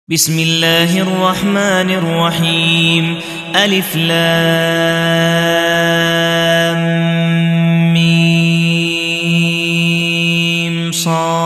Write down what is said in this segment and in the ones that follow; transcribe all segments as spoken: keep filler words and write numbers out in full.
بسم الله الرحمن الرحيم ألف لام ميم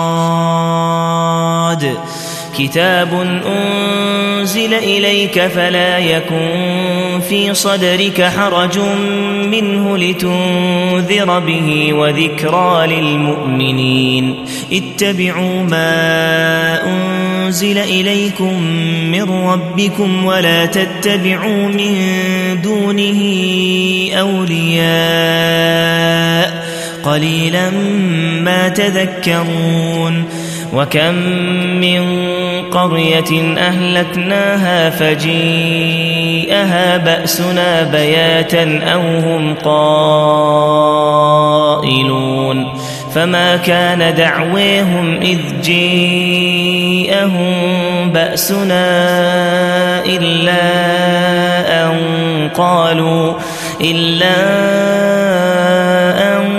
صاد كتاب أنزل إليك فلا يكن في صدرك حرج منه لتنذر به وذكرى للمؤمنين اتبعوا ما أنزل إليكم من ربكم ولا تتبعوا من دونه أولياء قليلا ما تذكرون وكم من قرية أهلكناها فجيءها بأسنا بياتا أو هم قائلون فما كان دعويهم إذ جيءهم بأسنا إلا أن قالوا إلا أن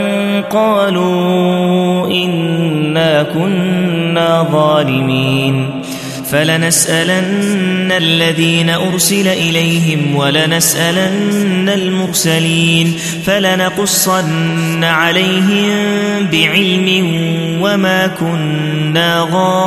قالوا إنا كنا ظالمين فلنسألن الذين أرسل إليهم ولنسألن المرسلين فلنقصن عليهم بعلم وما كنا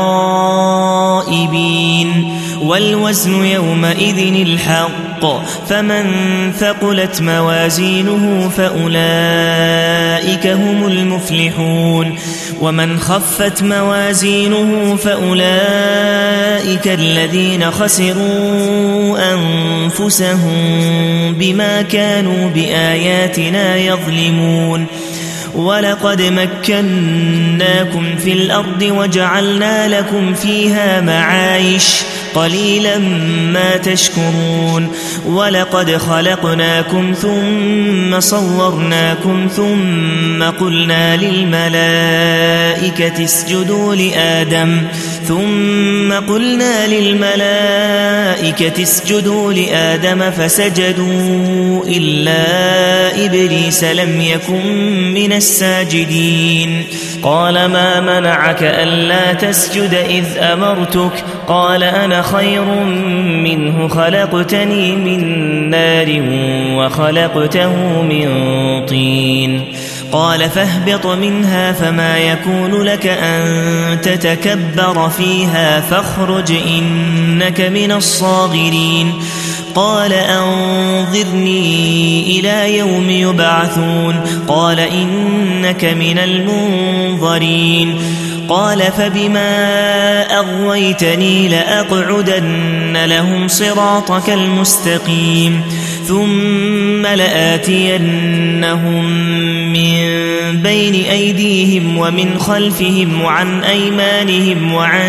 غائبين والوزن يومئذ الحق فمن ثقلت موازينه فأولئك هم المفلحون ومن خفت موازينه فأولئك الذين خسروا أنفسهم بما كانوا بآياتنا يظلمون ولقد مكناكم في الأرض وجعلنا لكم فيها معايش قليلا ما تشكرون ولقد خلقناكم ثم صورناكم ثم قلنا للملائكة اسجدوا لآدم ثم قلنا للملائكة اسجدوا لآدم فسجدوا إلا إبليس لم يكن من الساجدين قال ما منعك ألا تسجد إذ أمرتك قال أنا خير منه خلقتني من نار وخلقته من طين قال فاهبط منها فما يكون لك أن تتكبر فيها فاخرج إنك من الصاغرين قال أنظرني إلى يوم يبعثون قال إنك من المنظرين قال فبما أغويتني لأقعدن لهم صراطك المستقيم ثم لآتينهم من بين أيديهم ومن خلفهم وعن أيمانهم وعن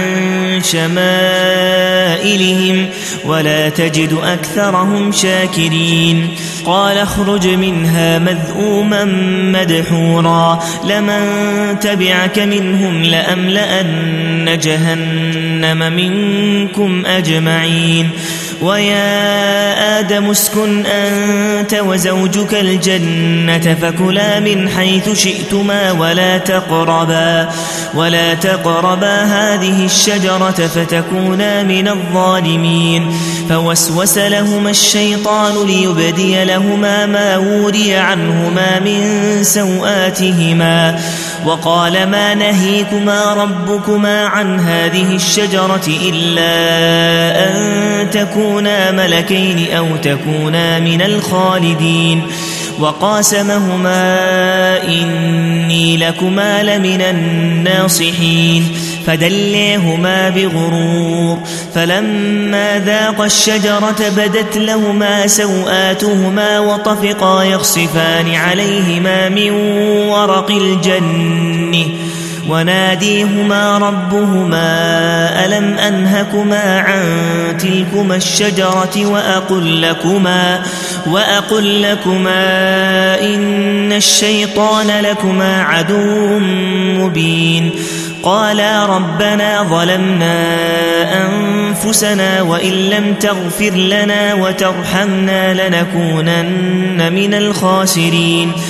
شمائلهم ولا تجد أكثرهم شاكرين قال اخرج منها مذءوما مدحورا لمن تبعك منهم لأملأن جهنم منكم أجمعين ويا آدم اسكن أنت وزوجك الجنة فكلا من حيث شئتما ولا تقربا ولا تقربا هذه الشجرة فتكونا من الظالمين فوسوس لهما الشيطان ليبدي لهما ما وري عنهما من سوآتهما وقال ما نهيكما ربكما عن هذه الشجرة إلا أن تكونا ملكين أو تكونا من الخالدين وقاسمهما إني لكما لمن الناصحين فدليهما بغرور فلما ذاقا الشجرة بدت لهما سوآتهما وطفقا يخصفان عليهما من ورق الجنة وناديهما ربهما ألم أنهكما عن تلكما الشجرة وأقل لكما, وأقل لكما إن الشيطان لكما عدو مبين قالا ربنا ظلمنا أنفسنا وإن لم تغفر لنا وترحمنا لنكونن من الخاسرين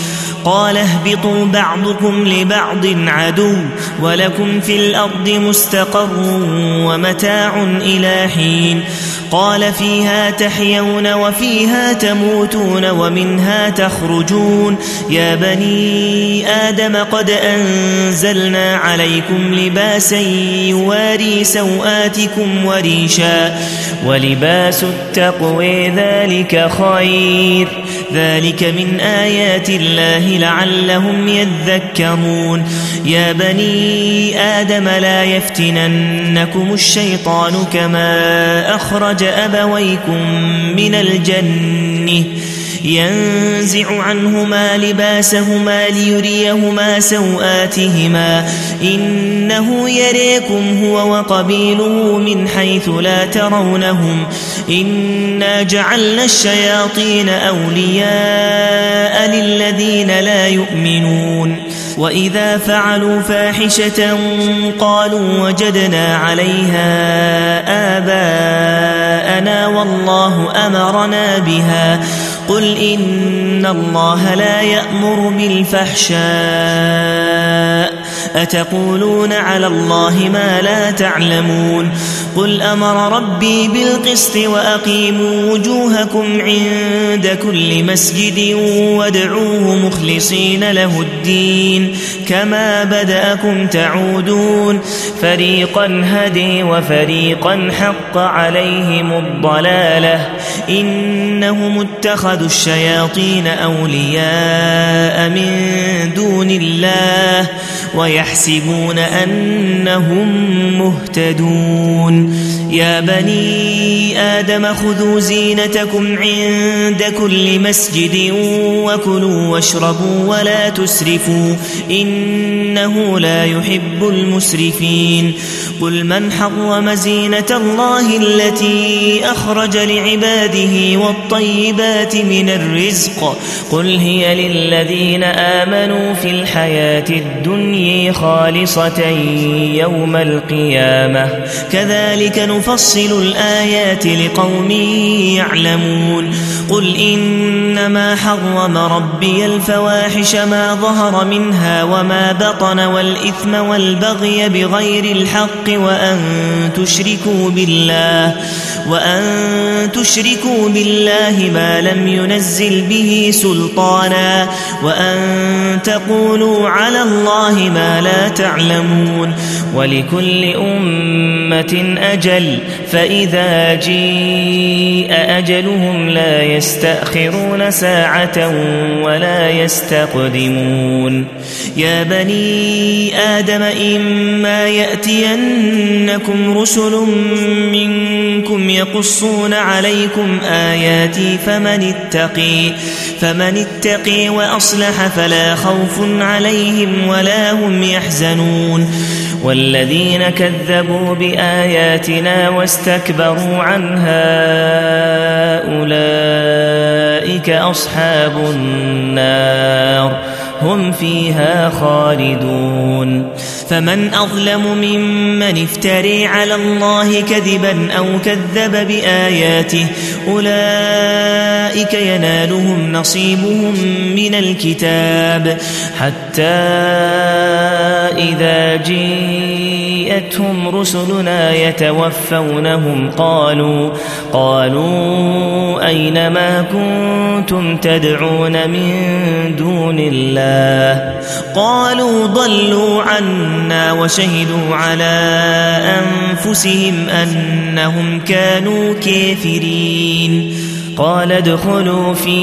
قال اهبطوا بعضكم لبعض عدو ولكم في الأرض مستقر ومتاع إلى حين قال فيها تحيون وفيها تموتون ومنها تخرجون يا بني آدم قد أنزلنا عليكم لباسا يواري سوآتكم وريشا ولباس التقوى ذلك خير ذلك من آيات الله لعلهم يذكرون يا بني آدم لا يفتننكم الشيطان كما أخرج أبويكم من الجنة ينزع عنهما لباسهما ليريهما سوآتهما إنه يريكم هو وقبيله من حيث لا ترونهم إنا جعلنا الشياطين أولياء للذين لا يؤمنون وإذا فعلوا فاحشة قالوا وجدنا عليها آباءنا والله أمرنا بها قل إن الله لا يأمر بالفحشاء أتقولون على الله ما لا تعلمون قل أمر ربي بالقسط وأقيموا وجوهكم عند كل مسجد وادعوه مخلصين له الدين كما بدأكم تعودون فريقا هدي وفريقا حق عليهم الضلالة إنهم اتخذوا الشياطين أولياء من دون الله ويحسبون أنهم مهتدون يا بني آدم خذوا زينتكم عند كل مسجد وكلوا واشربوا ولا تسرفوا إنه لا يحب المسرفين قل من حرم زينة الله التي أخرج لعباده والطيبات من الرزق قل هي للذين آمنوا في الحياة الدنيا خالصة يوم القيامة كذلك نفصل الآيات لقوم يعلمون قل إنما حرم ربي الفواحش ما ظهر منها وما بطن والإثم والبغي بغير الحق وأن تشركوا بالله وأن تشركوا بالله ما لم ينزل به سلطانا وأن تقولوا على الله ما لا تعلمون ولكل أمة أجل فإذا جيء أجلهم لا يستأخرون ساعة ولا يستقدمون يا بني آدم إما يأتينكم رسل منكم يقصون عليكم آياتي فمن اتقي فمن اتقي وأصلح فلا خوف عليهم ولا هم يحزنون والذين كذبوا بآياتنا واستكبروا عنها أولئك أصحاب النار هم فيها خالدون فمن أظلم ممن افتري على الله كذبا أو كذب بآياته أولئك ينالهم نصيبهم من الكتاب حتى إذا جاءتهم رسلنا يتوفونهم قالوا قالوا أين ما كنتم تدعون من دون الله قالوا ضلوا عنا وشهدوا على أنفسهم أنهم كانوا كافرين قال ادخلوا في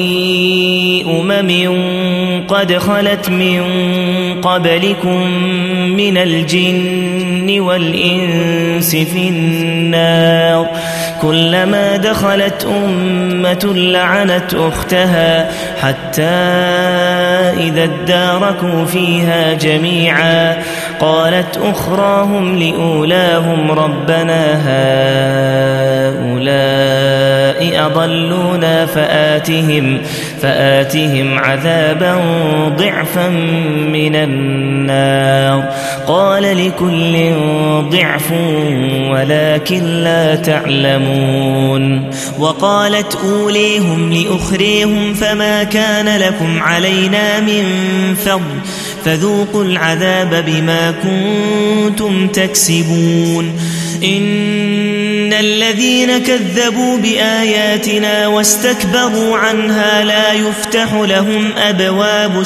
أمم قد خلت من قبلكم من الجن والإنس في النار كلما دخلت أمة لعنت أختها حتى إذا اداركوا فيها جميعا قالت أخراهم لأولاهم ربنا هؤلاء أضلونا فآتهم فآتهم عذابا ضعفا من النار قال لكل ضعف ولكن لا تعلمون وقالت أوليهم لأخريهم فما كان لكم علينا من فضل فذوقوا العذاب بما كنتم تكسبون إن الذين كذبوا بآياتنا واستكبروا عنها لا يفتح لهم أبواب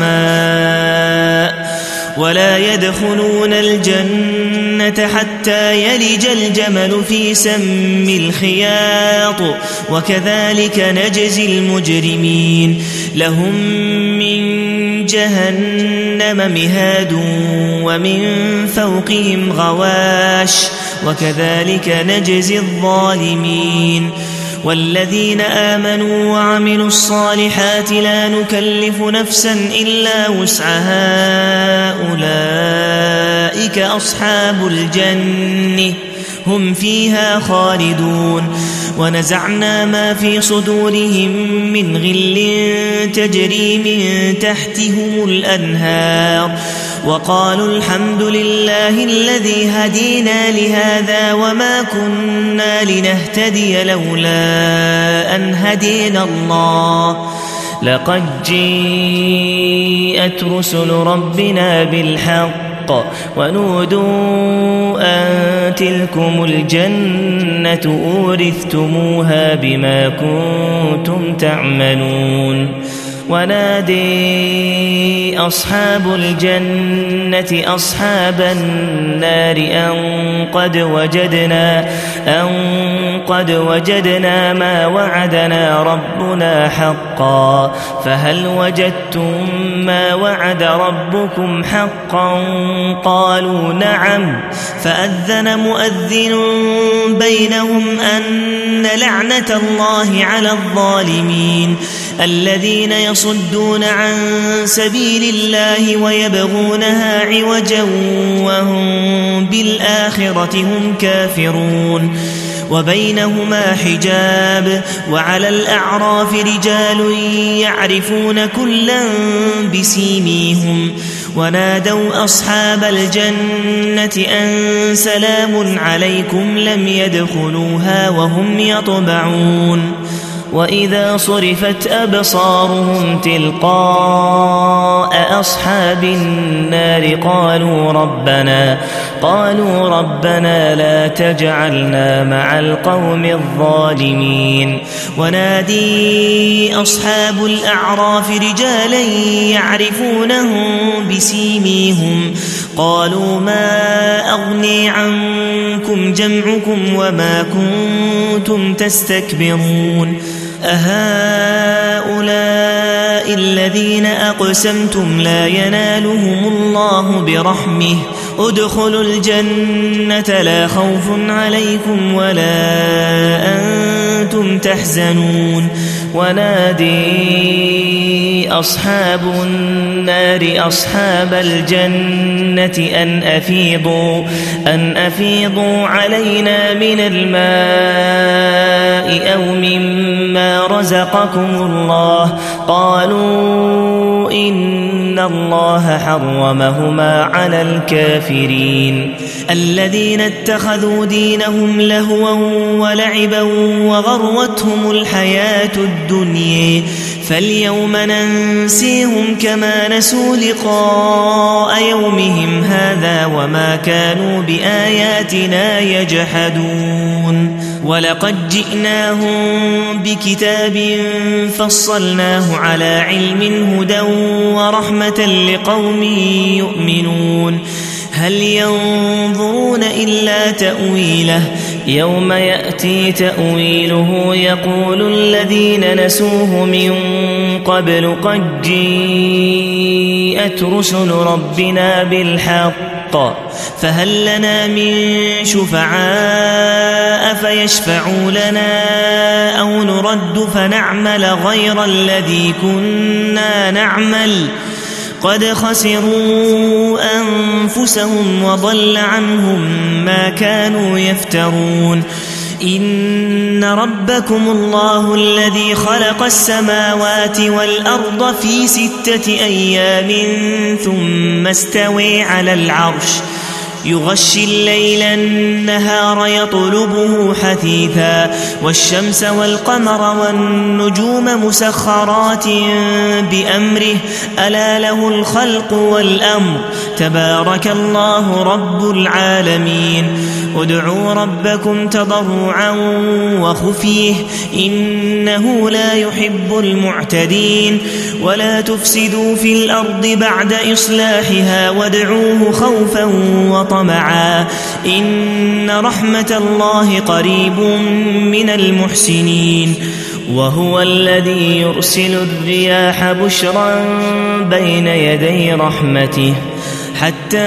السماء ولا يدخلون الجنة حتى يلج الجمل في سم الخياط وكذلك نجزي المجرمين لهم من جهنم مهاد ومن فوقهم غواش وكذلك نجزي الظالمين والذين آمنوا وعملوا الصالحات لا نكلف نفسا إلا وسعها أولئك أصحاب الجنة هم فيها خالدون ونزعنا ما في صدورهم من غل تجري من تحتهم الأنهار وقالوا الحمد لله الذي هدينا لهذا وما كنا لنهتدي لولا أن هدينا الله لقد جاءت رسل ربنا بالحق ونودوا أن تلكم الجنة أورثتموها بما كنتم تعملون ونادي أصحاب الجنة أصحاب النار أن قد وجدنا أن قد وجدنا ما وعدنا ربنا حقا فهل وجدتم ما وعد ربكم حقا قالوا نعم فأذن مؤذن بينهم أن لعنة الله على الظالمين الذين يصدون عن سبيل الله ويبغونها عوجا وهم بالآخرة هم كافرون وبينهما حجاب وعلى الأعراف رجال يعرفون كلا بسيميهم ونادوا أصحاب الجنة أن سلام عليكم لم يدخلوها وهم يطمعون وإذا صرفت أبصارهم تلقاء أصحاب النار قالوا ربنا قالوا ربنا لا تجعلنا مع القوم الظالمين ونادي أصحاب الأعراف رجالا يعرفونهم بسيميهم قالوا ما أغني عنكم جمعكم وما كنتم تستكبرون أهؤلاء الذين أقسمتم لا ينالهم الله برحمه ادخلوا الجنة لا خوف عليكم ولا أنتم تحزنون ونادي أصحاب النار أصحاب الجنة أن أفيضوا أن أفيضوا علينا من الماء أو مما رزقكم الله قالوا إن الله حرمهما على الكافرين الذين اتخذوا دينهم لهوا ولعبا وغرتهم الحياة الدنيا فاليوم ننسيهم كما نسوا لقاء يومهم هذا وما كانوا بآياتنا يجحدون ولقد جئناهم بكتاب فصلناه على علم هدى ورحمة لقوم يؤمنون هل ينظرون إلا تأويله يوم يأتي تأويله يقول الذين نسوه من قبل قد جاءت رسل ربنا بالحق فهل لنا من شفعاء فيشفعوا لنا أو نرد فنعمل غير الذي كنا نعمل قد خسروا أنفسهم وضل عنهم ما كانوا يفترون إن ربكم الله الذي خلق السماوات والأرض في ستة أيام ثم استوى على العرش يغشي الليل النهار يطلبه حثيثا والشمس والقمر والنجوم مسخرات بأمره ألا له الخلق والأمر تبارك الله رب العالمين ادعوا ربكم تضرعا وخفيه إنه لا يحب المعتدين ولا تفسدوا في الأرض بعد إصلاحها وادعوه خوفا وطمعا إن رحمة الله قريب من المحسنين وهو الذي يرسل الرياح بشرا بين يدي رحمته حتى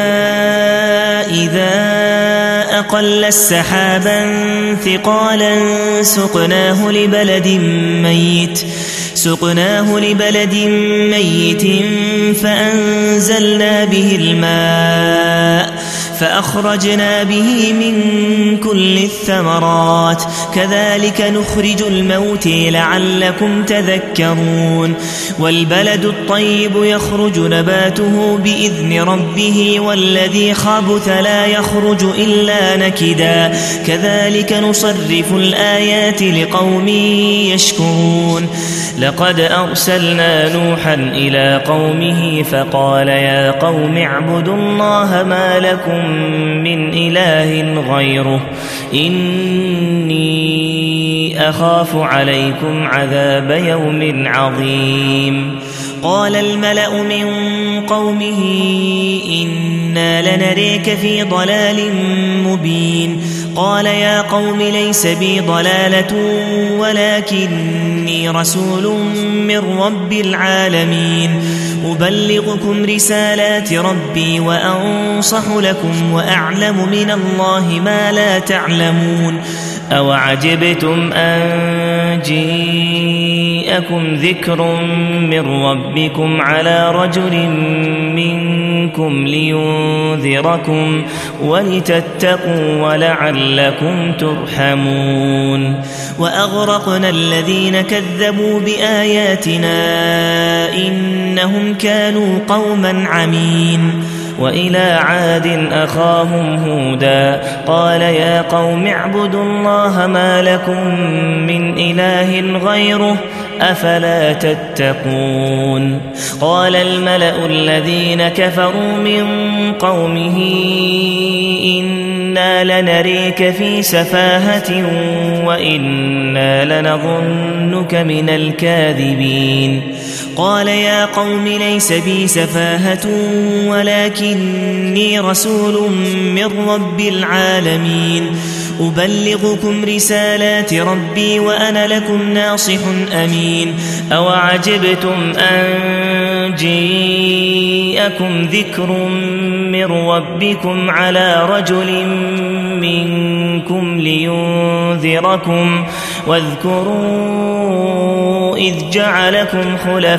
إذا أقل السحابا ثقالا سقناه لبلد ميت سقناه لبلد ميت فأنزلنا به الماء فأخرجنا به من كل الثمرات كذلك نخرج الموت لعلكم تذكرون والبلد الطيب يخرج نباته بإذن ربه والذي خبث لا يخرج إلا نكدا كذلك نصرف الآيات لقوم يشكرون لقد أرسلنا نوحا إلى قومه فقال يا قوم اعبدوا الله ما لكم من إله غيره إني أخاف عليكم عذاب يوم عظيم قال الملأ من قومه إنا لنريك في ضلال مبين قال يا قوم ليس بي ضلالة ولكني رسول من رب العالمين أبلغكم رسالات ربي وأنصح لكم وأعلم من الله ما لا تعلمون أوعجبتم أن جيءكم ذكر من ربكم على رجل منكم لينذركم ولتتقوا ولعلكم ترحمون وأغرقنا الذين كذبوا بآياتنا إنهم كانوا قوما عمين وإلى عاد أخاهم هودا قال يا قوم اعبدوا الله ما لكم من إله غيره أفلا تتقون قال الملأ الذين كفروا من قومه إنا لنريك في سفاهة وإنا لنظنك من الكاذبين قال يا قوم ليس بي سفاهة ولكني رسول من رب العالمين أبلغكم رسالات ربي وأنا لكم ناصح أمين أوعجبتم أن جيءكم ذكر من ربكم على رجل منكم لينذركم واذكروا إذ جعلكم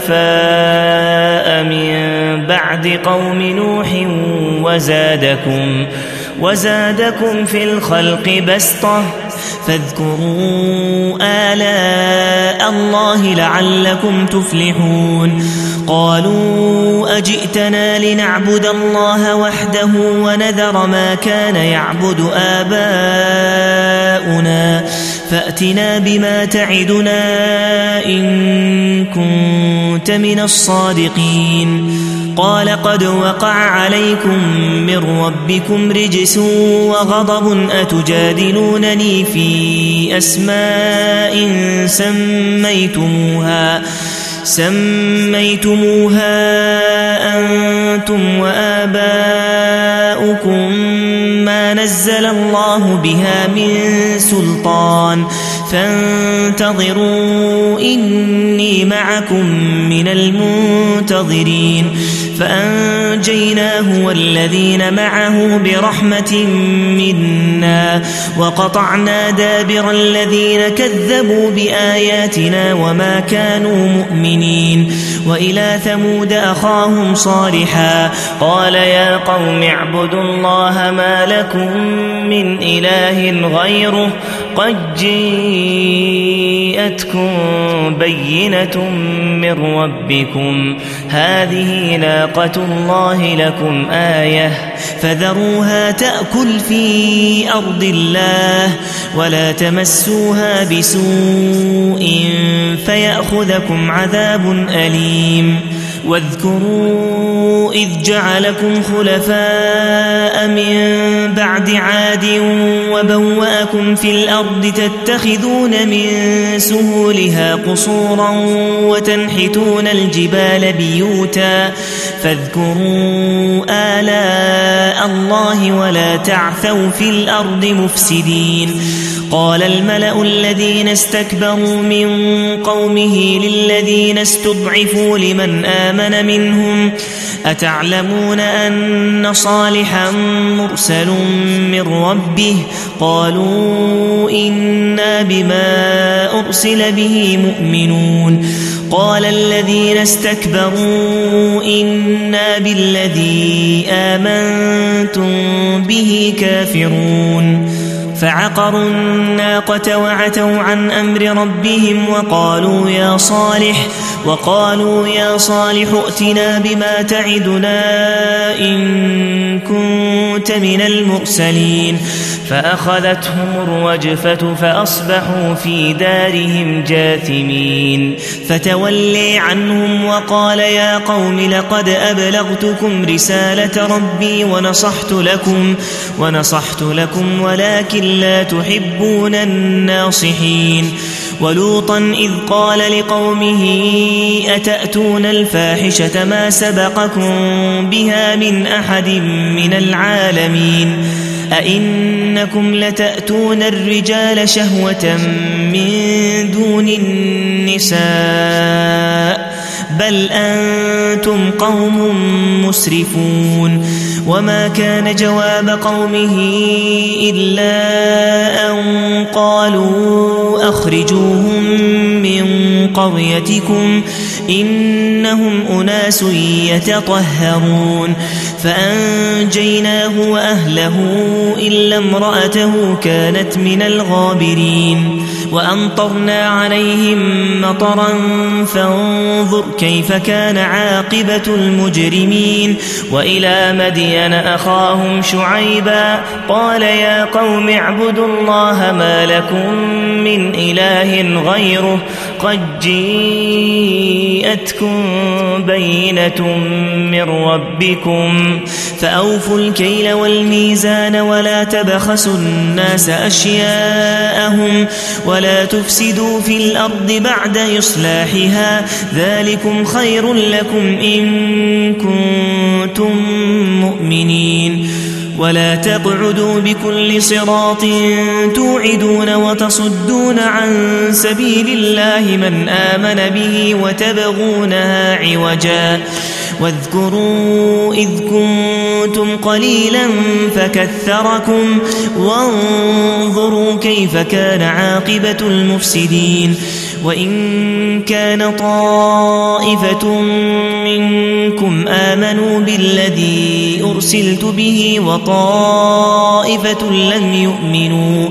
خلفاء من بعد قوم نوح وزادكم وزادكم في الخلق بسطة فاذكروا آلاء الله لعلكم تفلحون قالوا أجئتنا لنعبد الله وحده ونذر ما كان يعبد آباؤنا فأتنا بما تعدنا إن كنت من الصادقين قال قد وقع عليكم من ربكم رجس وغضب أتجادلونني في أسماء سميتموها سميتموها أنتم وآباؤكم ما نزل الله بها من سلطان فانتظروا إني معكم من المنتظرين فأنجيناه والذين معه برحمة منا وقطعنا دابر الذين كذبوا بآياتنا وما كانوا مؤمنين وإلى ثمود أخاهم صالحا قال يا قوم اعبدوا الله ما لكم من إله غيره قد جاءتكم بينة من ربكم هذه ناقة الله لكم آية فذروها تأكل في أرض الله ولا تمسوها بسوء فيأخذكم عذاب أليم واذكروا إذ جعلكم خلفاء من بعد عاد وبوأكم في الأرض تتخذون من سهولها قصورا وتنحتون الجبال بيوتا فاذكروا آلاء الله ولا تعثوا في الأرض مفسدين قال الملأ الذين استكبروا من قومه للذين استضعفوا لمن آمن منهم أتعلمون أن صالحا مرسل من ربه قالوا إنا بما أرسل به مؤمنون قال الذين استكبروا إنا بالذي آمنتم به كافرون فعقروا الناقة وعتوا عن أمر ربهم وقالوا يا صالح وقالوا يا صالح ائتنا بما تعدنا إن كنت من المرسلين فأخذتهم الرجفة فأصبحوا في دارهم جاثمين فتولي عنهم وقال يا قوم لقد أبلغتكم رسالة ربي ونصحت لكم ونصحت لكم ولكن لا تحبون الناصحين ولوطا إذ قال لقومه أتأتون الفاحشة ما سبقكم بها من أحد من العالمين أئنكم لتأتون الرجال شهوة من دون النساء بل أنتم قوم مسرفون وما كان جواب قومه إلا أن قالوا أخرجوهم من قريتكم إنهم أناس يتطهرون فأنجيناه وأهله إلا امرأته كانت من الغابرين وأمطرنا عليهم مطرا فانظر كيف كان عاقبة المجرمين وإلى مدين أخاهم شعيبا قال يا قوم اعبدوا الله ما لكم من إله غيره قد جاءتكم بينة من ربكم فأوفوا الكيل والميزان ولا تبخسوا الناس أشياءهم ولا تفسدوا في الأرض بعد إصلاحها ذلكم خير لكم إن كنتم مؤمنين ولا تقعدوا بكل صراط توعدون وتصدون عن سبيل الله من آمن به وتبغونها عوجا واذكروا إذ كنتم قليلا فكثركم وانظروا كيف كان عاقبة المفسدين وإن كان طائفة منكم آمنوا بالذي أرسلت به وطائفة لم يؤمنوا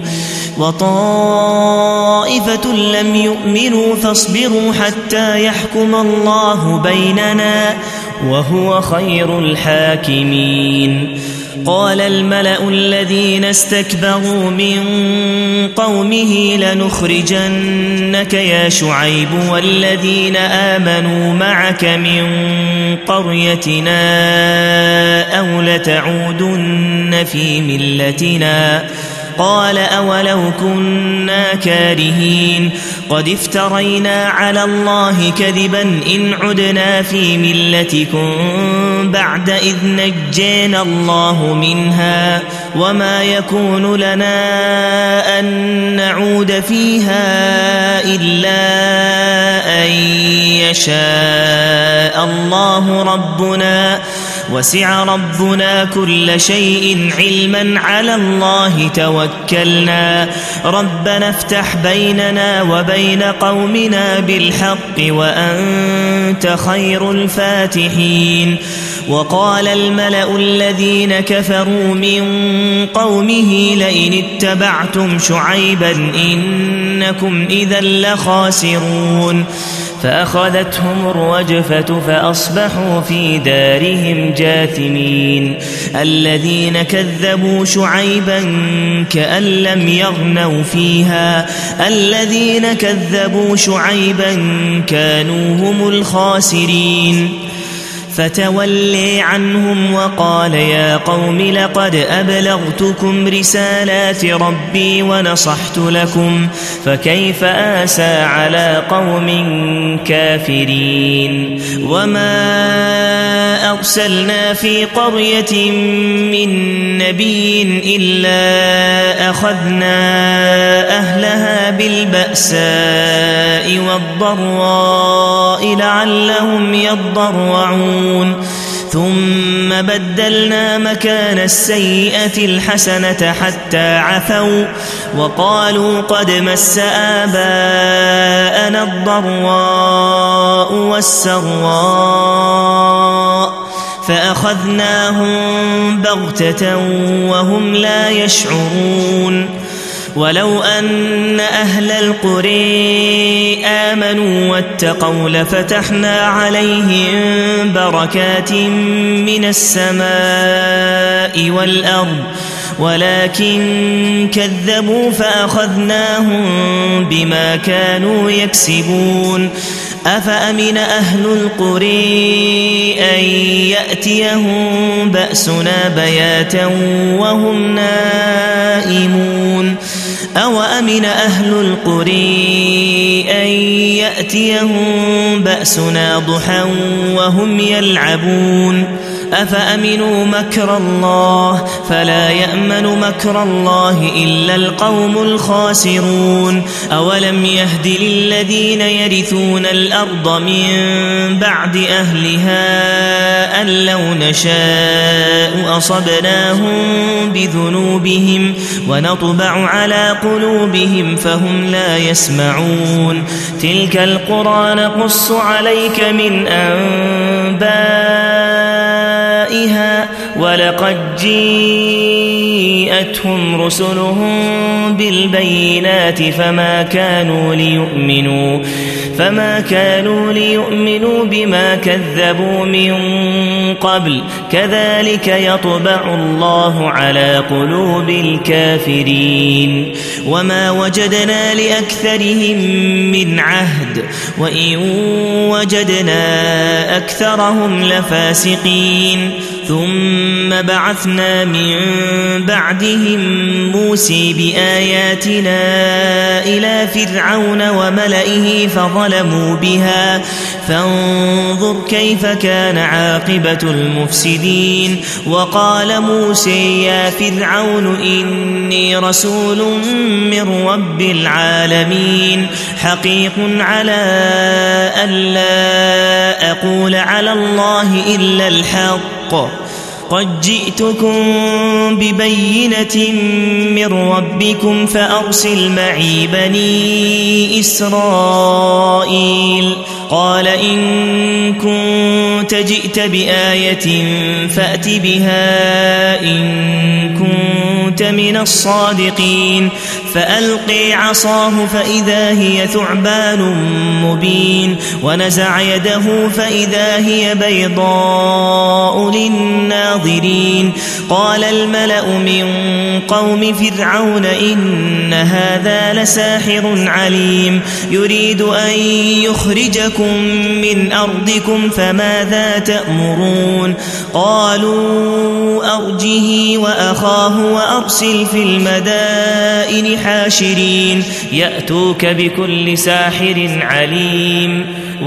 وطائفة لم يؤمنوا فاصبروا حتى يحكم الله بيننا وهو خير الحاكمين قال الملأ الذين استكبروا من قومه لنخرجنك يا شعيب والذين آمنوا معك من قريتنا أو لتعودن في ملتنا قال أولو كنا كارهين قد افترينا على الله كذبا إن عدنا في ملتكم بعد إذ نجينا الله منها وما يكون لنا أن نعود فيها إلا أن يشاء الله ربنا وسع ربنا كل شيء علما على الله توكلنا ربنا افتح بيننا وبين قومنا بالحق وأنت خير الفاتحين وقال الملأ الذين كفروا من قومه لئن اتبعتم شعيبا إنكم إذا لخاسرون فأخذتهم الرجفة فأصبحوا في دارهم جاثمين الذين كذبوا شعيبا كأن لم يغنوا فيها الذين كذبوا شعيبا كانوا هم الخاسرين فتولي عنهم وقال يا قوم لقد أبلغتكم رسالات ربي ونصحت لكم فكيف آسى على قوم كافرين وما أرسلنا في قرية من نبي إلا أخذنا أهلها بالبأساء والضراء لعلهم يضرعون ثم بدلنا مكان السيئة الحسنة حتى عفوا وقالوا قد مس آباءنا الضراء والسراء فأخذناهم بغتة وهم لا يشعرون ولو أن أهل القرى آمنوا واتقوا لفتحنا عليهم بركات من السماء والأرض ولكن كذبوا فأخذناهم بما كانوا يكسبون أفأمن أهل القرى أن يأتيهم بأسنا بياتا وهم نائمون أو أمن أهل القرى أن يأتيهم بأسنا ضحى وهم يلعبون أفأمنوا مكر الله فلا يأمن مكر الله إلا القوم الخاسرون أولم يهد للذين يرثون الأرض من بعد أهلها أن لو نشاء أصبناهم بذنوبهم ونطبع على قلوبهم فهم لا يسمعون تلك القرى نقص عليك من أنبائها ولقد جيءتهم رسلهم بالبينات فما كانوا ليؤمنوا فما كانوا ليؤمنوا بما كذبوا من قبل كذلك يطبع الله على قلوب الكافرين وما وجدنا لأكثرهم من عهد وإن وجدنا أكثرهم لفاسقين ثم بعثنا من بعدهم موسى بآياتنا إلى فرعون وملئه فظلموا بها فانظر كيف كان عاقبة المفسدين وقال موسى يا فرعون إني رسول من رب العالمين حقيق على ألا أقول على الله إلا الحق قد جئتكم ببينة من ربكم فأرسل معي بني إسرائيل قال إن كنت جئت بآية فأت بها إن كنت من الصادقين فألقي عصاه فإذا هي ثعبان مبين ونزع يده فإذا هي بيضاء للناظرين قال الملأ من قوم فرعون إن هذا لساحر عليم يريد أن يخرجكم من أرضكم فماذا تأمرون قالوا أرجه وأخاه وأرسل في المدائن حاشرين يأتوك بكل ساحر عليم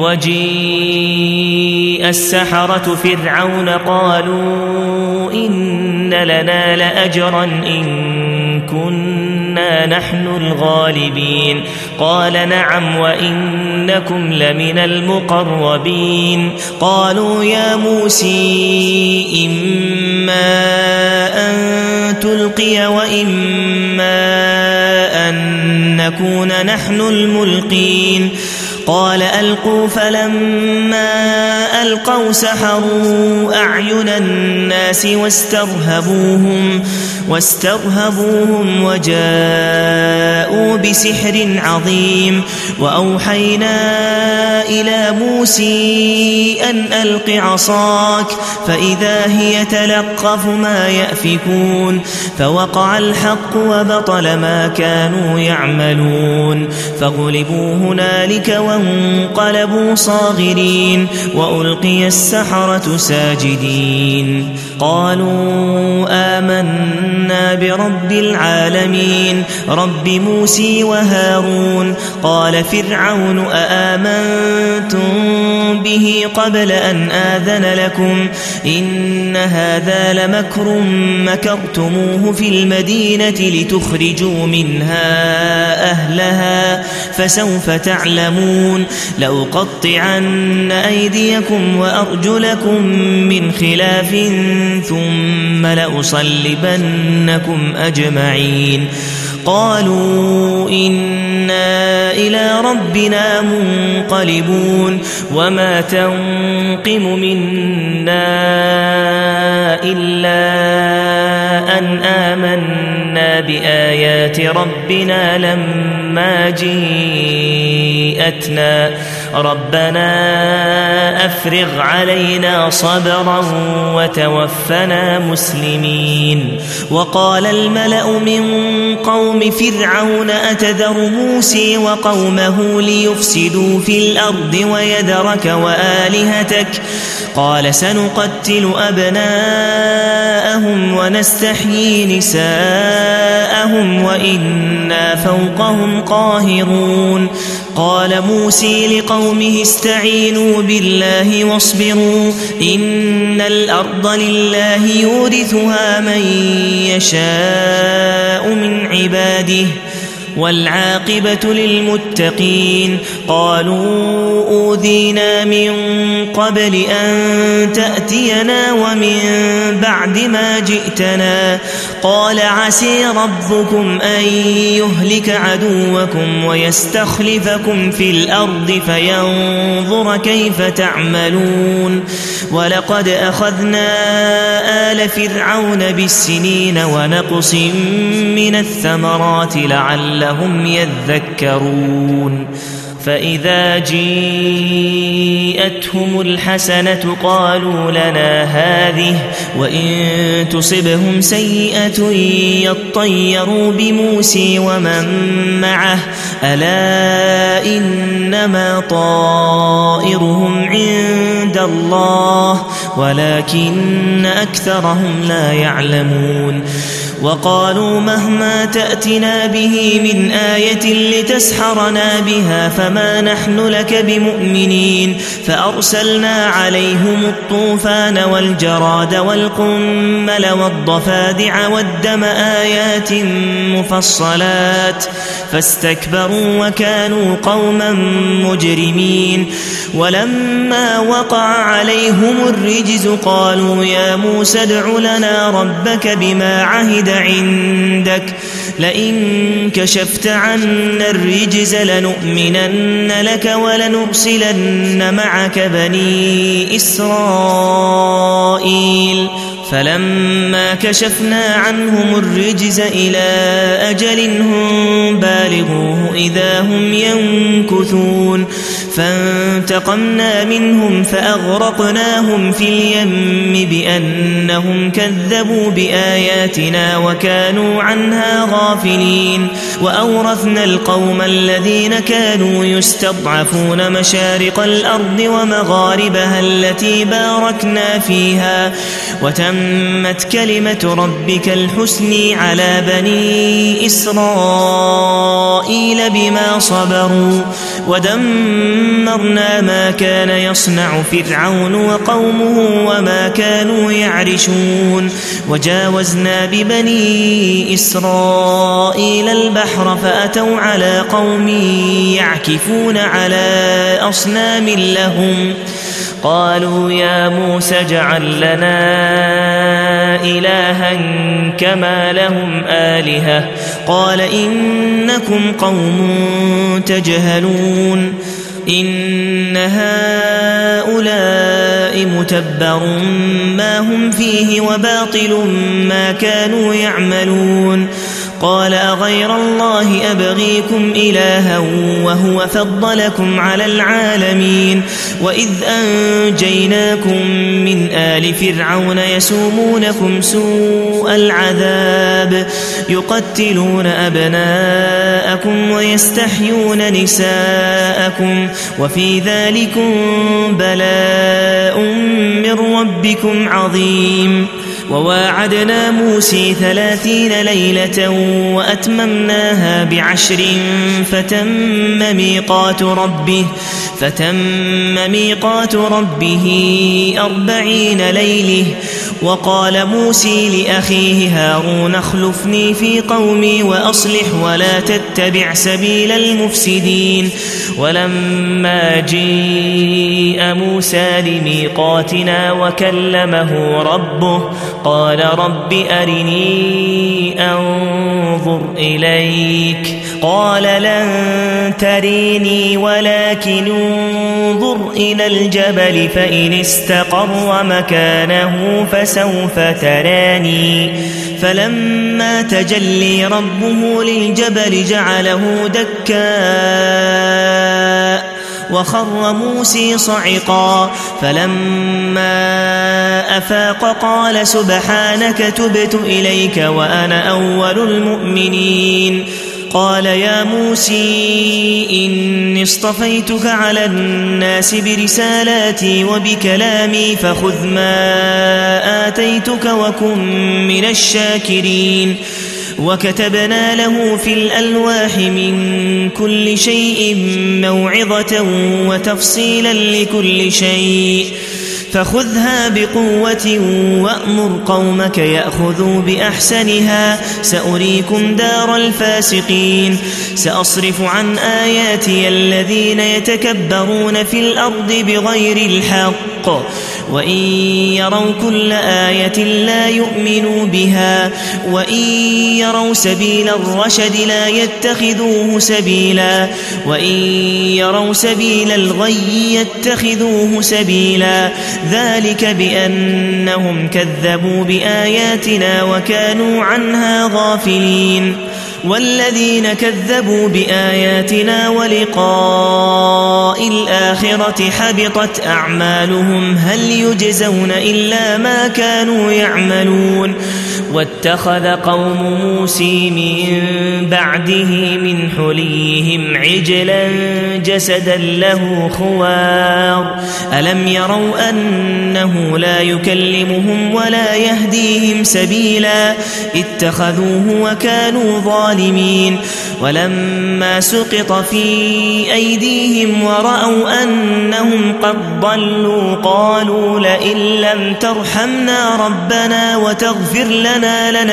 وجيء السحرة فرعون قالوا إن لنا لأجرا إن كنا نحن الغالبين قال نعم وإنكم لمن المقربين قالوا يا موسى إما أن تلقي وإما أن نكون نحن الملقين قال ألقوا فلما ألقوا سحروا أعين الناس واسترهبوهم, واسترهبوهم وجاءوا بسحر عظيم وأوحينا إلى موسى أن ألق عصاك فإذا هي تلقف ما يأفكون فوقع الحق وبطل ما كانوا يعملون فغلبوا هنالك وانقلبوا صاغرين وألقي السحرة ساجدين قالوا آمنا برب العالمين رب موسى وهارون قال فرعون أآمنتم به قبل أن آذن لكم إن هذا لمكر مكرتموه في المدينة لتخرجوا منها أهلها فسوف تعلمون لأقطعن أيديكم وأرجلكم من خلاف ثم لأصلبنكم أجمعين قالوا إنا إلى ربنا منقلبون وما تنقم منا إلا أن آمنا بآيات ربنا لما جيءتنا ربنا أفرغ علينا صبرا وتوفنا مسلمين وقال الملأ من قوم فرعون أتذر موسى وقومه ليفسدوا في الأرض ويذرك وآلهتك قال سنقتل أبناءهم ونستحيي نساءهم وإنا فوقهم قاهرون قال موسى لقومه استعينوا بالله واصبروا إن الأرض لله يورثها من يشاء من عباده والعاقبة للمتقين قالوا أوذينا من قبل أن تأتينا ومن بعد ما جئتنا قال عسى ربكم أن يهلك عدوكم ويستخلفكم في الأرض فينظر كيف تعملون ولقد أخذنا آل فرعون بالسنين ونقص من الثمرات لعلهم لهم يذكرون فإذا جيءتهم الحسنة قالوا لنا هذه وإن تصبهم سيئة يطيروا بموسى ومن معه ألا إنما طائرهم عند الله ولكن أكثرهم لا يعلمون وقالوا مهما تأتنا به من آية لتسحرنا بها فما نحن لك بمؤمنين فأرسلنا عليهم الطوفان والجراد والقمل والضفادع والدم آيات مفصلات فاستكبروا وكانوا قوما مجرمين ولما وقع عليهم الرجز قالوا يا موسى ادع لنا ربك بما عهد عندك لئن كشفت عنا الرجز لنؤمنن لك ولنرسلن معك بني إسرائيل فلما كشفنا عنهم الرجز إلى أجل هم بالغوه إذا هم ينكثون فانتقمنا منهم فأغرقناهم في اليم بأنهم كذبوا بآياتنا وكانوا عنها غافلين وأورثنا القوم الذين كانوا يستضعفون مشارق الأرض ومغاربها التي باركنا فيها وتمت كلمة ربك الحسن على بني إسرائيل بما صبروا ودمرنا ما كان يصنع فرعون وقومه وما كانوا يعرشون وجاوزنا ببني إسرائيل البحر فأتوا على قوم يعكفون على أصنام لهم قالوا يا موسى اجعل لنا إلها كما لهم آلهة قال إنكم قوم تجهلون إن هؤلاء متبر ما هم فيه وباطل ما كانوا يعملون قال أغير الله أبغيكم إلها وهو فضلكم على العالمين وإذ أنجيناكم من آل فرعون يسومونكم سوء العذاب يقتلون أبناءكم ويستحيون نساءكم وفي ذلكم بلاء من ربكم عظيم وواعدنا موسى ثلاثين ليلة وأتممناها بعشر فتم ميقات ربه فتم ميقات ربه أربعين ليلة وقال موسى لأخيه هارون اخلفني في قومي وأصلح ولا تتبع سبيل المفسدين ولما جيء موسى لميقاتنا وكلمه ربه قال رب أرني أنظر إليك قال لن تريني ولكن انظر إلى الجبل فإن استقر مكانه فسوف تراني فلما تجلي ربه للجبل جعله دكاء وخر موسى صعقا فلما أفاق قال سبحانك تبت إليك وأنا أول المؤمنين قال يا موسى إني اصطفيتك على الناس برسالاتي وبكلامي فخذ ما آتيتك وكن من الشاكرين وكتبنا له في الألواح من كل شيء موعظة وتفصيلا لكل شيء فخذها بقوة وأمر قومك يأخذوا بأحسنها سأريكم دار الفاسقين سأصرف عن آياتي الذين يتكبرون في الأرض بغير الحق وإن يروا كل آية لا يؤمنوا بها وإن يروا سبيل الرشد لا يتخذوه سبيلا وإن يروا سبيل الغي يتخذوه سبيلا ذلك بأنهم كذبوا بآياتنا وكانوا عنها غافلين والذين كذبوا بآياتنا ولقاء الآخرة حبطت أعمالهم هل يجزون إلا ما كانوا يعملون واتخذ قوم موسى من بعده من حليهم عجلا جسدا له خوار ألم يروا أنه لا يكلمهم ولا يهديهم سبيلا اتخذوه وكانوا ظالمين ولما سقط في أيديهم ورأوا أنهم قد ضلوا قالوا لئن لم ترحمنا ربنا وتغفر لنا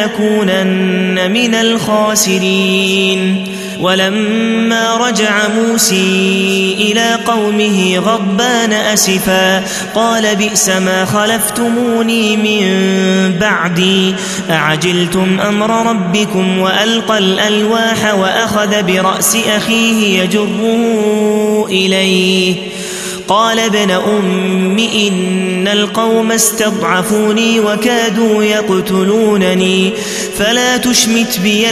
لنكونن من الخاسرين ولما رجع موسى إلى قومه غضبان أسفا قال بئس ما خلفتموني من بعدي أعجلتم أمر ربكم وألقى الألواح وأخذ برأس أخيه يجره إليه قال ابن أم إن القوم استضعفوني وكادوا يقتلونني فلا تشمت بي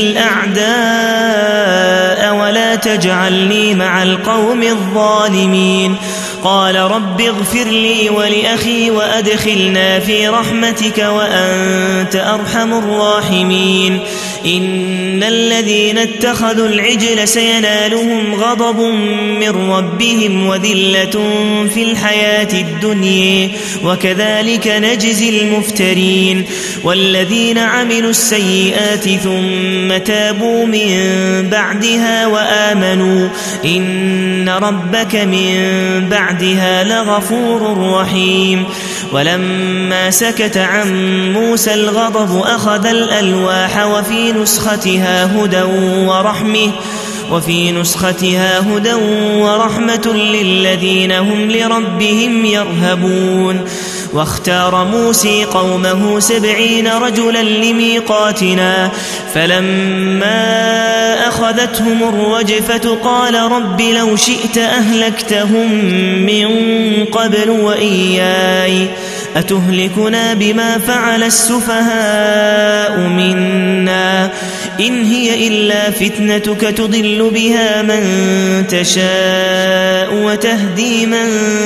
الأعداء ولا تجعلني مع القوم الظالمين قال رب اغفر لي ولأخي وأدخلنا في رحمتك وأنت أرحم الراحمين إن الذين اتخذوا العجل سينالهم غضب من ربهم وذلة في الحياة الدنيا وكذلك نجزي المفترين والذين عملوا السيئات ثم تابوا من بعدها وآمنوا إن ربك من بعدها لغفور رحيم ولما سكت عن موسى الغضب أخذ الألواح وفي نسختها هدى ورحمة وفي نسختها هدى ورحمة للذين هم لربهم يرهبون واختار موسى قومه سبعين رجلا لميقاتنا فلما أخذتهم الرجفة قال رب لو شئت أهلكتهم من قبل وإياي أتهلكنا بما فعل السفهاء منا إن هي إلا فتنتك تضل بها من تشاء وتهدي من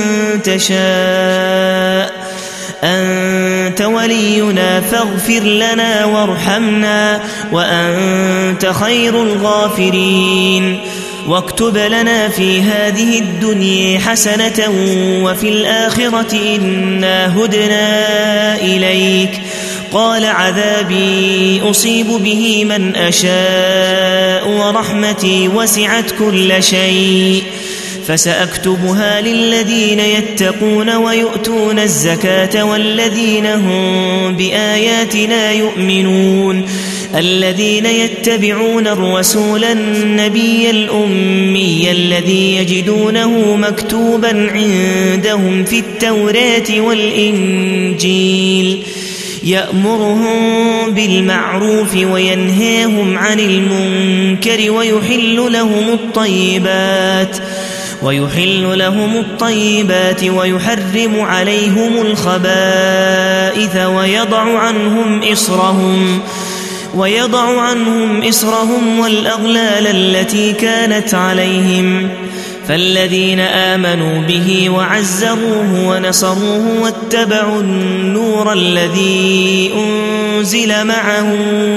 تشاء أنت ولينا فاغفر لنا وارحمنا وأنت خير الغافرين واكتب لنا في هذه الدنيا حسنة وفي الآخرة إنا هدنا إليك قال عذابي أصيب به من أشاء ورحمتي وسعت كل شيء فسأكتبها للذين يتقون ويؤتون الزكاة والذين هم بآياتنا يؤمنون الذين يتبعون الرسول النبي الأمي الذي يجدونه مكتوبا عندهم في التوراة والإنجيل يأمرهم بالمعروف وينهاهم عن المنكر ويحل لهم الطيبات ويحل لهم الطيبات ويحرم عليهم الخبائث ويضع عنهم إصرهم ويضع عنهم إصرهم والأغلال التي كانت عليهم فالذين آمنوا به وعزروه ونصروه واتبعوا النور الذي أنزل معه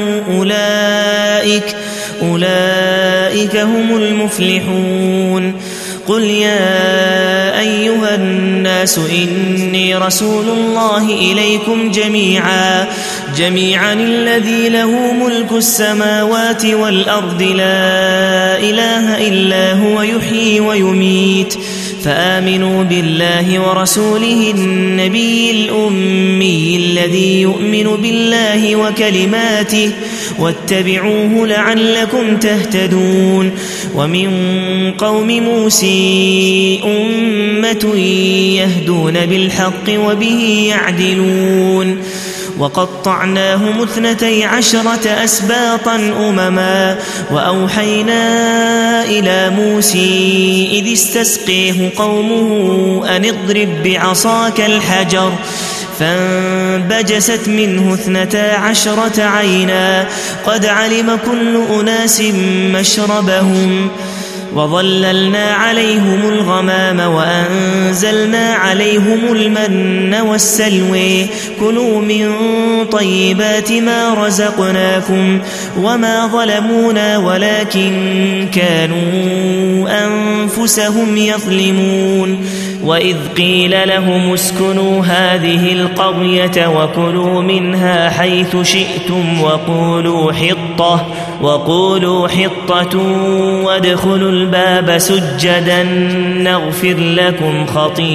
أولئك أولئك هم المفلحون قل يا أيها الناس إني رسول الله إليكم جميعا جميعا الذي له ملك السماوات والأرض لا إله إلا هو يحيي ويميت فآمنوا بالله ورسوله النبي الأمي الذي يؤمن بالله وكلماته واتبعوه لعلكم تهتدون ومن قوم موسى أمة يهدون بالحق وبه يعدلون وقطعناهم اثنتي عشرة أسباطا أمما وأوحينا إلى موسى إذ استسقيه قومه أن اضرب بعصاك الحجر فانبجست منه اثنتا عشرة عينا قد علم كل أناس مشربهم وظللنا عليهم الغمام وأنزلنا عليهم المن والسلوى كلوا من طيبات ما رزقناكم وما ظلمونا ولكن كانوا أنفسهم يظلمون وإذ قيل لهم اسكنوا هذه القرية وكلوا منها حيث شئتم وقولوا حطة وقولوا حطة وادخلوا الباب سجدا نغفر لكم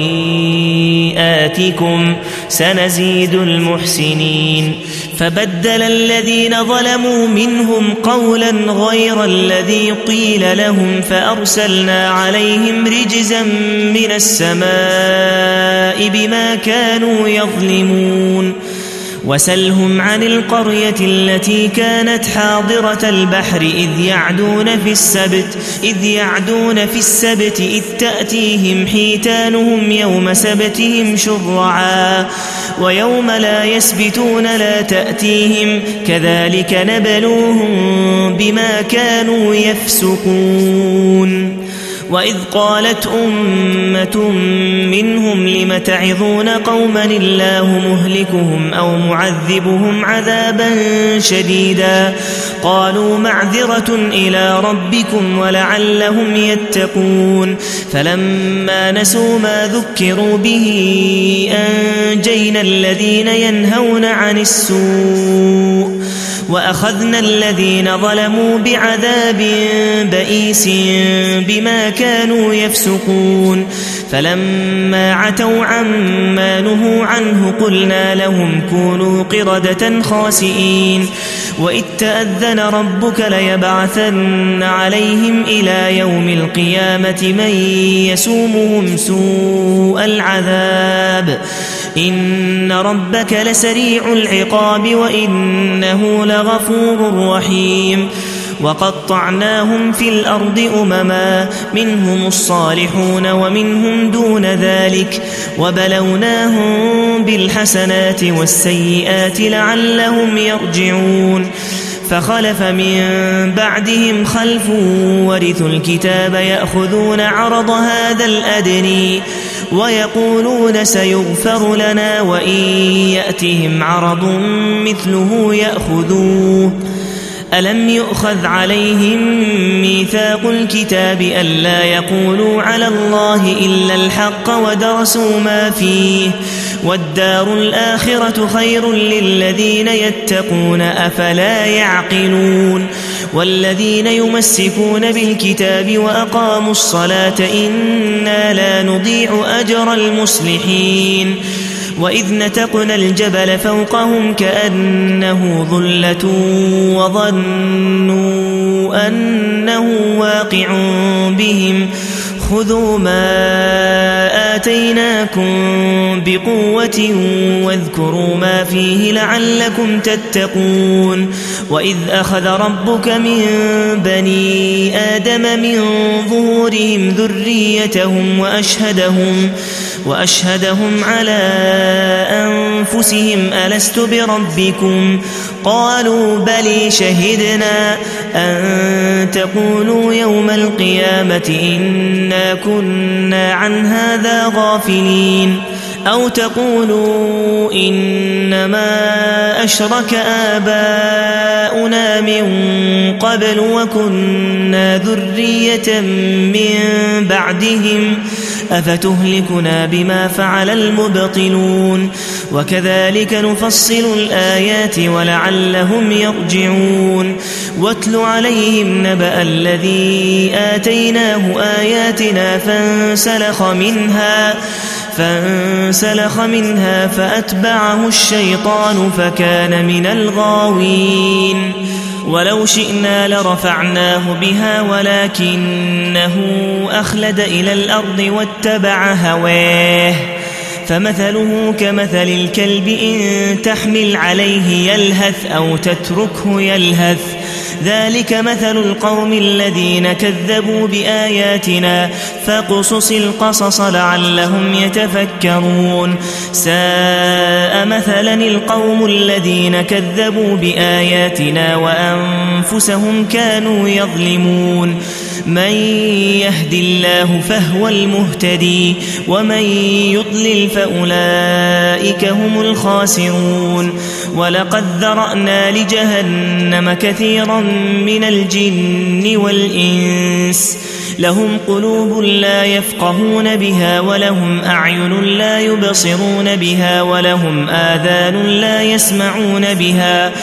خطيئاتكم سنزيد المحسنين فبدل الذين ظلموا منهم قولا غير الذي قيل لهم فأرسلنا عليهم رجزا من السماء بما كانوا يظلمون وسلهم عن القرية التي كانت حاضرة البحر إذ يعدون في السبت إذ يعدون في السبت إذ تأتيهم حيتانهم يوم سبتهم شرعا ويوم لا يسبتون لا تأتيهم كذلك نبلوهم بما كانوا يفسقون وإذ قالت أمة منهم لم تعظون قوما الله مهلكهم أو معذبهم عذابا شديدا قالوا معذرة إلى ربكم ولعلهم يتقون فلما نسوا ما ذكروا به أنجينا الذين ينهون عن السوء وأخذنا الذين ظلموا بعذاب بئيس بما كانوا يفسقون فلما عتوا عما نهوا عنه قلنا لهم كونوا قردة خاسئين وإذ تأذن ربك ليبعثن عليهم إلى يوم القيامة من يسومهم سوء العذاب إن ربك لسريع العقاب وإنه لغفور رحيم وقطعناهم في الأرض أمما منهم الصالحون ومنهم دون ذلك وبلوناهم بالحسنات والسيئات لعلهم يرجعون فخلف من بعدهم خلف ورثوا الكتاب يأخذون عرض هذا الأدني ويقولون سيغفر لنا وإن يأتهم عرض مثله يأخذوه ألم يؤخذ عليهم ميثاق الكتاب ألا يقولوا على الله إلا الحق ودرسوا ما فيه والدار الآخرة خير للذين يتقون أفلا يعقلون والذين يمسكون بالكتاب وأقاموا الصلاة إنا لا نضيع أجر المصلحين وإذ نتقنا الجبل فوقهم كأنه ظلة وظنوا أنه واقع بهم خذوا ما آتيناكم بقوة واذكروا ما فيه لعلكم تتقون وإذ أخذ ربك من بني آدم من ظهورهم ذريتهم وأشهدهم وأشهدهم على أنفسهم ألست بربكم قالوا بلي شهدنا أن تقولوا يوم القيامة إنا كنا عن هذا غافلين أو تقولوا إنما أشرك آباؤنا من قبل وكنا ذرية من بعدهم أفتهلكنا بما فعل المبطلون وكذلك نفصل الآيات ولعلهم يرجعون واتل عليهم نبأ الذي آتيناه آياتنا فانسلخ منها فانسلخ منها فأتبعه الشيطان فكان من الغاوين ولو شئنا لرفعناه بها ولكنه أخلد إلى الأرض واتبع هواه فمثله كمثل الكلب إن تحمل عليه يلهث أو تتركه يلهث ذلك مثل القوم الذين كذبوا بآياتنا فاقصص القصص لعلهم يتفكرون ساء مثلا القوم الذين كذبوا بآياتنا وأنفسهم كانوا يظلمون من يهد الله فهو المهتدي ومن يضلل فأولئك هم الخاسرون ولقد ذرأنا لجهنم كثيرا من الجن والإنس لهم قلوب لا يفقهون بها ولهم أعين لا يبصرون بها ولهم آذان لا يسمعون بها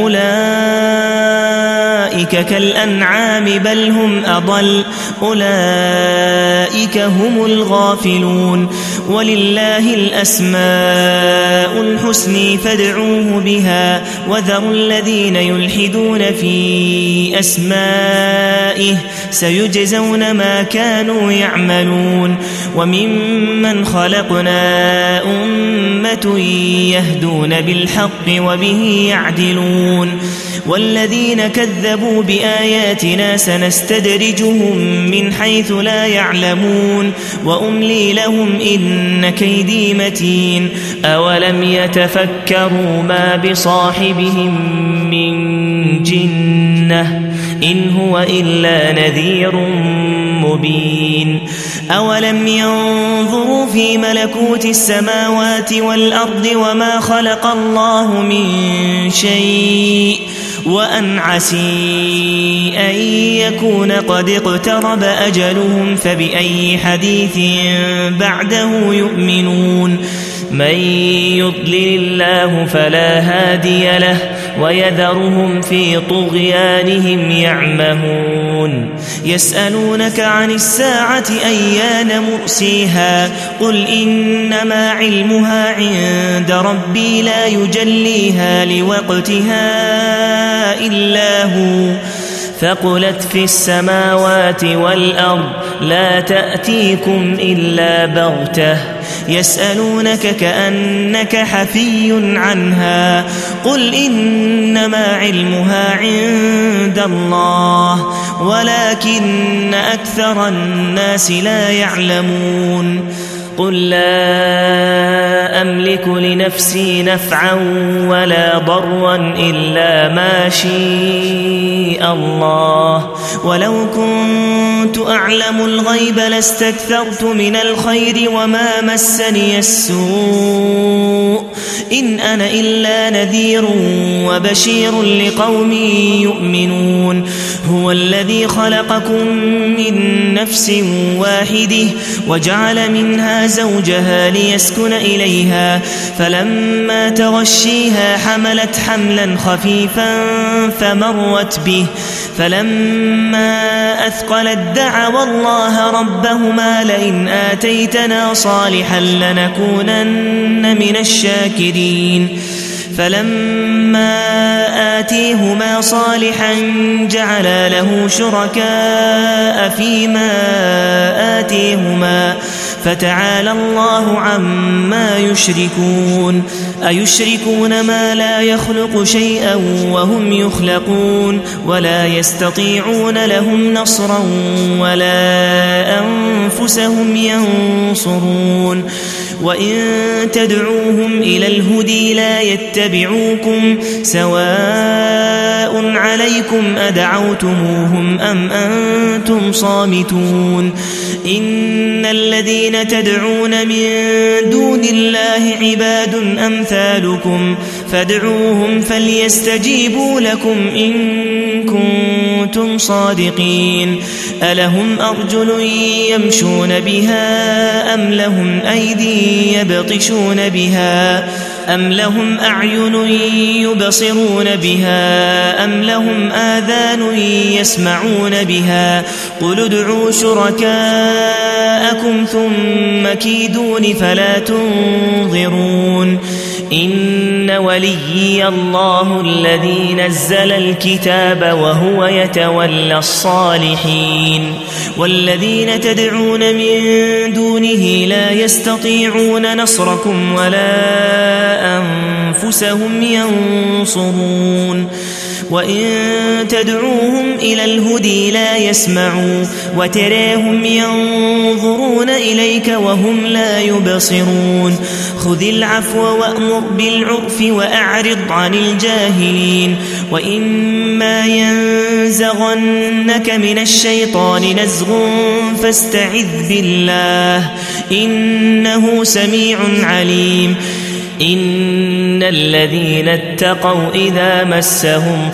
أولئك كالأنعام بل هم أضل أولئك هم الغافلون ولله الأسماء الحسنى فادعوه بها وذروا الذين يلحدون في أسمائه سيجزون ما كانوا يعملون وممن خلقنا أمة يهدون بالحق وبه يعدلون والذين كذبوا بآياتنا سنستدرجهم من حيث لا يعلمون وأملي لهم إن كيدي متين أولم يتفكروا ما بصاحبهم من جنة إن هو إلا نذير مبين أولم ينظروا في ملكوت السماوات والأرض وما خلق الله من شيء وأن عسي أن يكون قد اقترب أجلهم فبأي حديث بعده يؤمنون من يضلل الله فلا هادي له ويذرهم في طغيانهم يعمهون يسألونك عن الساعة أيان مرسيها قل إنما علمها عند ربي لا يجليها لوقتها إلا هو ثقلت في السماوات والأرض لا تأتيكم إلا بغتة يسألونك كأنك حفي عنها قل إنما علمها عند الله ولكن أكثر الناس لا يعلمون قل لا أملك لنفسي نفعا ولا ضرا إلا ما شاء الله ولو كنت أعلم الغيب لاستكثرت من الخير وما مسني السوء إن أنا إلا نذير وبشير لقوم يؤمنون هو الذي خلقكم من نفس واحدة وجعل منها زوجها ليسكن إليها فلما تغشيها حملت حملا خفيفا فمرت به فلما أثقلت دعوا الله ربهما لئن آتيتنا صالحا لنكونن من الشاكرين فلما آتيهما صالحا جعلا له شركاء فيما آتيهما فتعالى الله عما يشركون أيشركون ما لا يخلق شيئا وهم يخلقون ولا يستطيعون لهم نصرا ولا أنفسهم ينصرون وإن تدعوهم إلى الهدي لا يتبعوكم سواء عليكم أدعوتموهم أم أنتم صامتون إن الذين تدعون من دون الله عباد أمثالكم فادعوهم فليستجيبوا لكم إن كنتم صادقين ألهم أرجل يمشون بها أم لهم أيدي يبطشون بها أم لهم أعين يبصرون بها أم لهم آذان يسمعون بها قل ادعوا شركاءكم ثم كيدون فلا تنظرون إن وليي الله الذي نزل الكتاب وهو يتولى الصالحين والذين تدعون من دونه لا يستطيعون نصركم ولا أنفسهم ينصرون وإن تدعوهم إلى الهدي لا يسمعوا وتراهم ينظرون إليك وهم لا يبصرون خذ العفو وأمر بالعرف وأعرض عن الجاهلين وإما ينزغنك من الشيطان نزغ فاستعذ بالله إنه سميع عليم إن الذين اتقوا إذا مسهم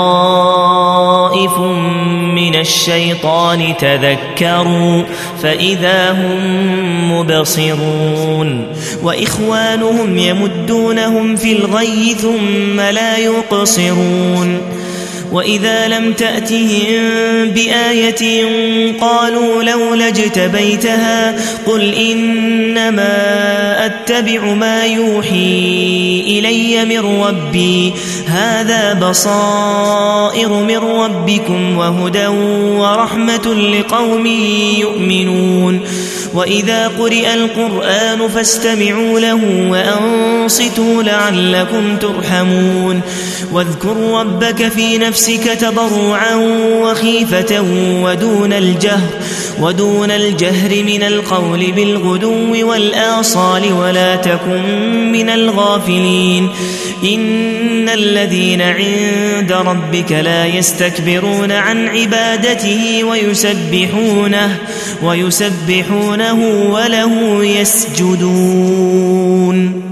طائف من الشيطان تذكروا فإذا هم مبصرون وإخوانهم يمدونهم في الغي ثم لا يقصرون وإذا لم تأتهم بآية قالوا لولا اجتبيتها قل إنما أتبع ما يوحي إلي من ربي هذا بصائر من ربكم وهدى ورحمة لقوم يؤمنون وإذا قرئ القرآن فاستمعوا له وأنصتوا لعلكم ترحمون واذكر ربك في نفسك تضرعا وخيفة ودون الجهر ودون الجهر من القول بالغدو والآصال ولا تكن من الغافلين إن الذين عند ربك لا يستكبرون عن عبادته ويسبحونه ويسبحونه وله يسجدون